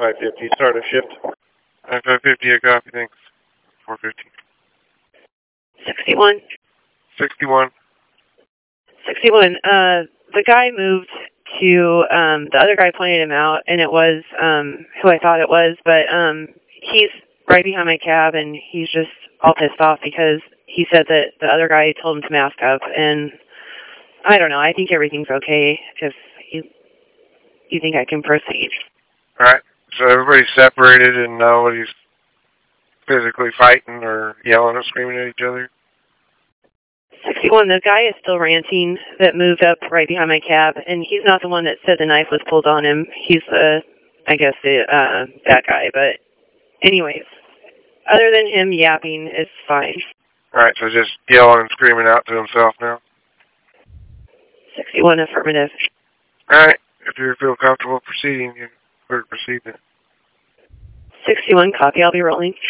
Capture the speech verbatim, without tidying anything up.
five fifty, start a shift. five fifty, a copy, thanks. four fifty. sixty-one. sixty-one. sixty-one. Uh, the guy moved to, um, the other guy pointed him out, and it was, um, who I thought it was, but, um, he's right behind my cab, and he's just all pissed off because he said that the other guy told him to mask up, and I don't know, I think everything's okay if you, you think I can proceed. Alright, so everybody's separated and nobody's physically fighting or yelling or screaming at each other? sixty-one, the guy is still ranting that moved up right behind my cab, and he's not the one that said the knife was pulled on him. He's the, I guess, the, uh, that guy. But anyways, other than him yapping, it's fine. Alright, so just yelling and screaming out to himself now? sixty-one, affirmative. Alright, if you feel comfortable proceeding, you better proceed then. sixty-one, copy, I'll be rolling.